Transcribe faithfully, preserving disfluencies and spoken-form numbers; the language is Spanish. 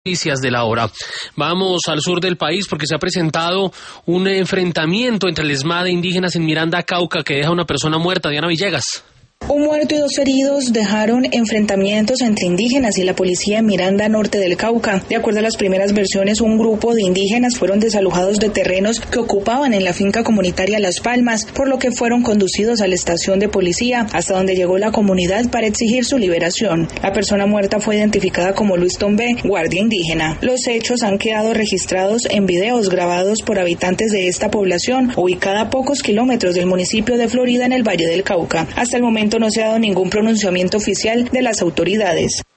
Noticias de la hora. Vamos al sur del país porque se ha presentado un enfrentamiento entre el ESMAD e indígenas en Miranda, Cauca, que deja a una persona muerta. Diana Villegas. Un muerto y dos heridos dejaron enfrentamientos entre indígenas y la policía en Miranda, norte del Cauca. De acuerdo a las primeras versiones, un grupo de indígenas fueron desalojados de terrenos que ocupaban en la finca comunitaria Las Palmas, por lo que fueron conducidos a la estación de policía, hasta donde llegó la comunidad para exigir su liberación. La persona muerta fue identificada como Luis Tombé, guardia indígena. Los hechos han quedado registrados en videos grabados por habitantes de esta población, ubicada a pocos kilómetros del municipio de Florida, en el Valle del Cauca. Hasta el momento no se ha dado ningún pronunciamiento oficial de las autoridades.